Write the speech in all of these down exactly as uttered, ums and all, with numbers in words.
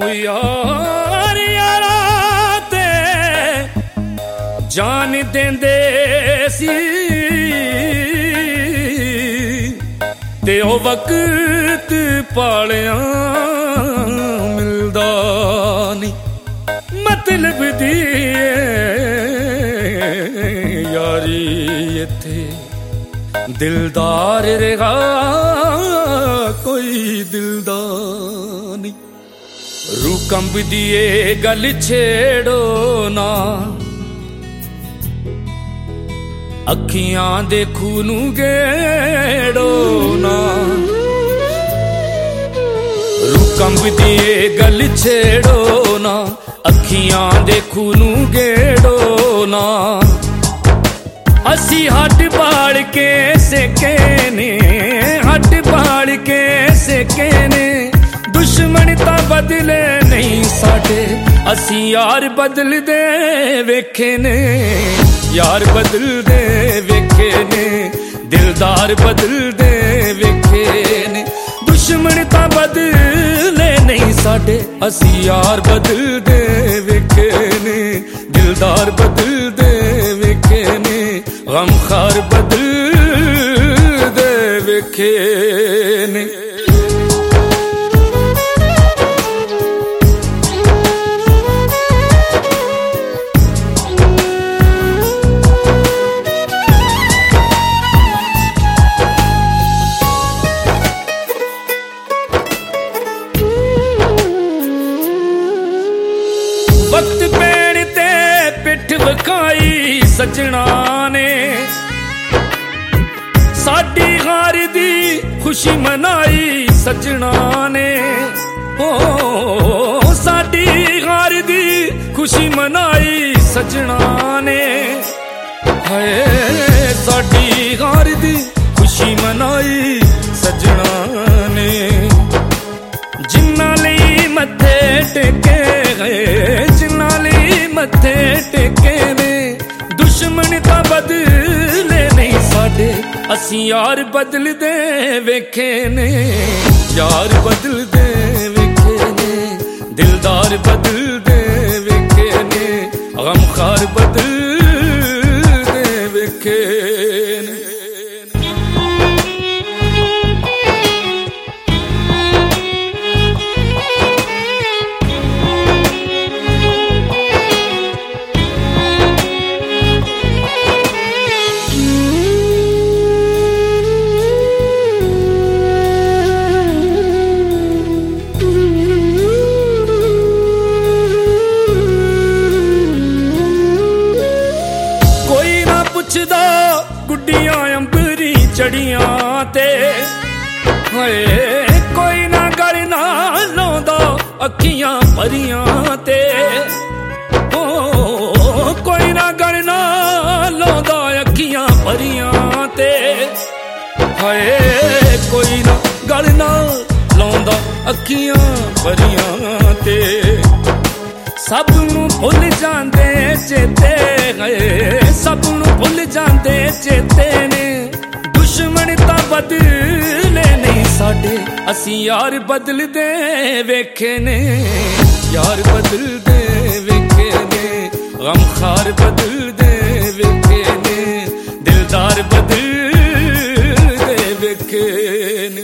यार यारा ते जान देंदे सी ते ओ वक्त पालिया मिलदा नहीं मतलब दी यारी इत्थे दिलदार रहा कोई दिलदार नहीं। रू कंब दिए गल छेड़ो ना अखियां दे खूनू गेड़ो ना। रू कंब दिए गल छेड़ो ना अखियां दे खूनू गेड़ो ना। असी हट बाड़ के सेके ने हट बाड़ के सेके ने दुश्मन ता बदले नहीं साडे असी यार बदल दे वेखे ने यार बदल दे वेखे ने दिलदार बदल दे वेखे ने दुश्मन ता बदले नहीं साडे असी यार बदल दे वेखे ने दिलदार बदल दे वेखे ने गमखार बदल दे वेखे ने। वक्त पैण ते पिठ विखाई सजना ने साडी हार दी खुशी मनाई सजना ने ओ साडी हार दी खुशी मनाई सजना ने हाय साडी हार दी खुशी मनाई सजना ने। जिन्ना लई मत्थे टेके गए जिन्ना लई मत्थे टेके ने दुश्मन ता बदले नहीं साडे असी यार बदल दे वेखे ने यार बदल दे वेखे ने दिलदार बदल दे वेखे ने गमखार बदल दे वेखे ने। पुछदा गुड्डियां अंबरी चढ़ियां ते हाय कोई ना गल ना लाउंदा अखियां भरियां ते ओ कोई ना गल ना लाउंदा अखियां भरियां ते हाय कोई ना गल ना लाउंदा अखियां भरियां ते। सब नू भुल जांदे चेते गए सब नू भुल जांदे चेते ने दुश्मन ता बदले नहीं साडे असी यार बदल दे वेखे ने यार बदल दे वेखे ने गमखार बदल दे वेखे ने दिलदार बदल दे वेखे ने।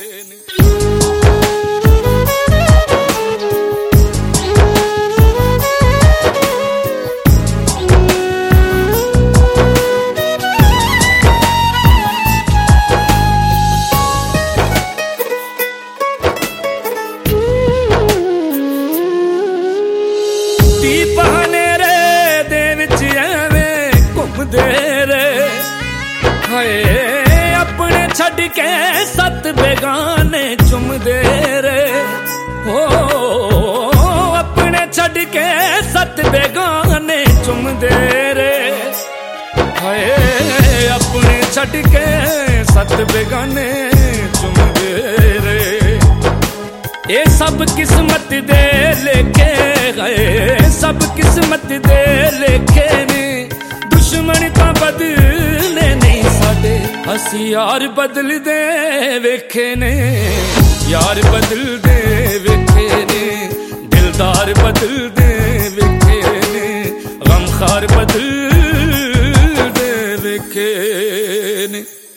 अपने छड़ के सत बेगाने चुमदे रे हो अपने छड़ के सत बेगाने चुमदे रे हाय अपने छड़ के सत बेगाने चुमदे रे। ये सब किस्मत दे लेके गए सब किस्मत दे लेके ने दुश्मन ता बदले नहीं साडे असी यार बदल दे वेखे ने यार बदल दे वेखे ने ਸਕੇ ਨੇ।